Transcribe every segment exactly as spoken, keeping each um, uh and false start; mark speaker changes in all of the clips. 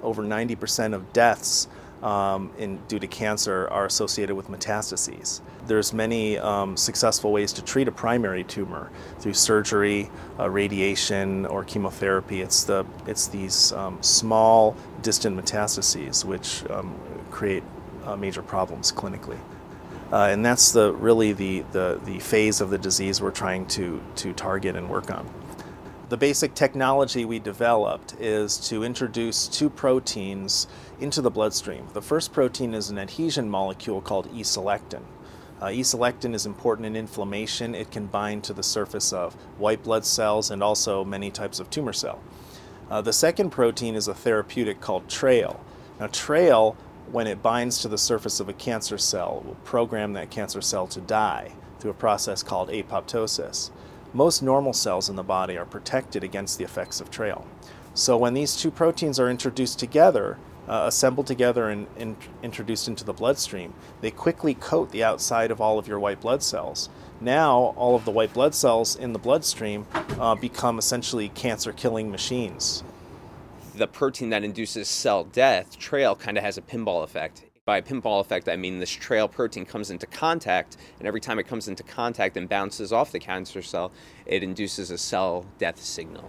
Speaker 1: over ninety percent of deaths um, in, due to cancer are associated with metastases. There's many um, successful ways to treat a primary tumor through surgery, uh, radiation, or chemotherapy. It's, the, it's these um, small, distant metastases which um, create uh, major problems clinically. Uh, and that's the, really the, the, the phase of the disease we're trying to, to target and work on. The basic technology we developed is to introduce two proteins into the bloodstream. The first protein is an adhesion molecule called E-selectin. Uh, E-selectin is important in inflammation. It can bind to the surface of white blood cells and also many types of tumor cell. Uh, the second protein is a therapeutic called TRAIL. Now TRAIL, when it binds to the surface of a cancer cell, will program that cancer cell to die through a process called apoptosis. Most normal cells in the body are protected against the effects of TRAIL. So when these two proteins are introduced together, uh, assembled together and in, introduced into the bloodstream, they quickly coat the outside of all of your white blood cells. Now all of the white blood cells in the bloodstream uh, become essentially cancer-killing machines.
Speaker 2: The protein that induces cell death, TRAIL, kind of has a pinball effect. By a pinball effect, I mean this TRAIL protein comes into contact, and every time it comes into contact and bounces off the cancer cell, it induces a cell death signal.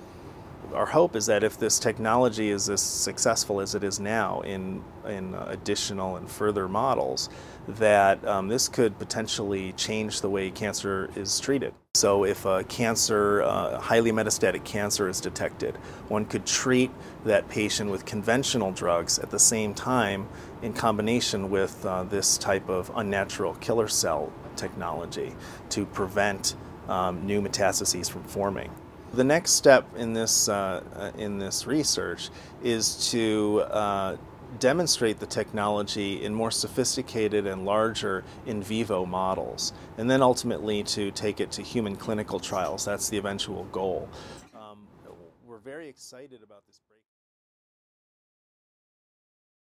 Speaker 1: Our hope is that if this technology is as successful as it is now in, in additional and further models, that um, this could potentially change the way cancer is treated. So if a cancer, uh, highly metastatic cancer is detected, one could treat that patient with conventional drugs at the same time in combination with uh, this type of unnatural killer cell technology to prevent um, new metastases from forming. The next step in this, uh, in this research is to uh, demonstrate the technology in more sophisticated and larger in vivo models, and then ultimately to take it to human clinical trials. That's the eventual goal. Um, we're very excited about this.